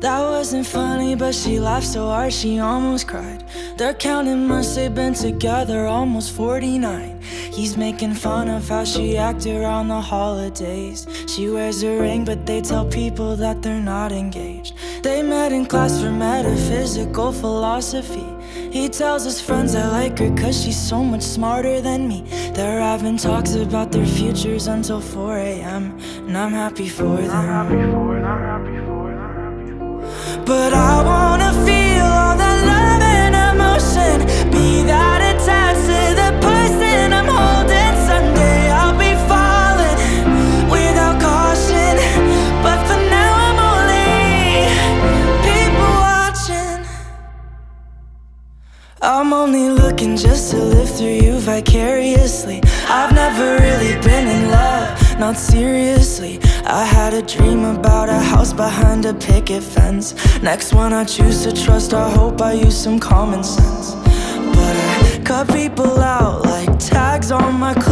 That wasn't funny, but she laughed so hard she almost cried. They're counting months they've been together, almost 49. He's making fun of how she acted around the holidays. She wears a ring, but they tell people that they're not engaged. They met in class for metaphysical philosophy. He tells his friends I like her cause she's so much smarter than me. They're having talks about their futures until 4 a.m. and I'm happy for them. But I wanna feel all that love and emotion, be that attached to the person I'm holding. Someday I'll be falling without caution, but for now I'm only people watching. I'm only looking just to live through you vicariously. I've never really been in love, not seriously. I had a dream about a house behind a picket fence. Next one I choose to trust, I hope I use some common sense. But I cut people out like tags on my clothes.